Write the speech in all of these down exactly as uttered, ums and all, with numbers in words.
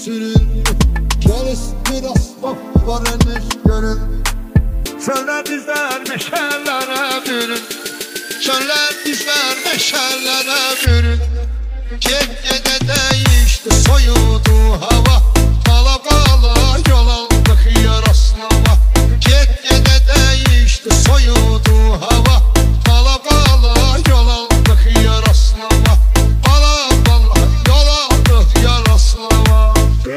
süründü. Gel biraz bak var emiş görün. Çöller dizler meşallere bürün. Çöller dizler meşallere bürün. Gecede değişti soyudu hava. Kala kala yol aldık Yaroslava. Gecede değişti soyudu hava. Kala kala yol aldık Yaroslava. Kala kala yol aldık Yaroslava.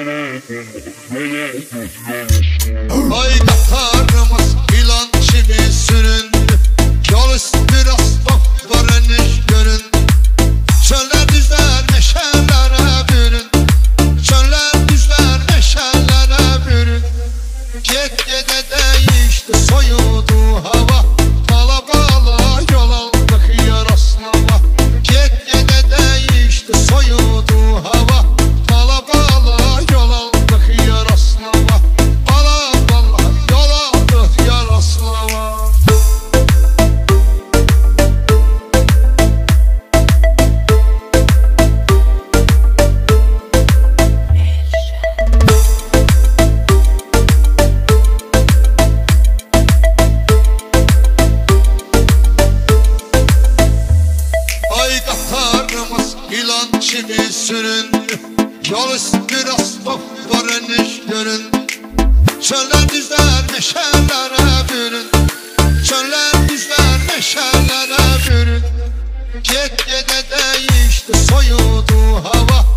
Ay katarımız ilan gibi süründü. Yol üstü biraz var eniş görün. Çöller dizler meşallere bürün. Çöller dizler meşallere bürün. Gecede değişti soyudu hava. Kala kala yol aldık Yaroslava. Gecede değişti soyudu hava. Kala kala yol aldık Yaroslava. Kala kala yol aldık Yaroslava. Ay katarımız ilan gibi süründü. Yol üstü biraz var eniş görün. Çöller dizler meşallere bürün. Çöller dizler meşallere bürün. Gecede değişti soyudu hava.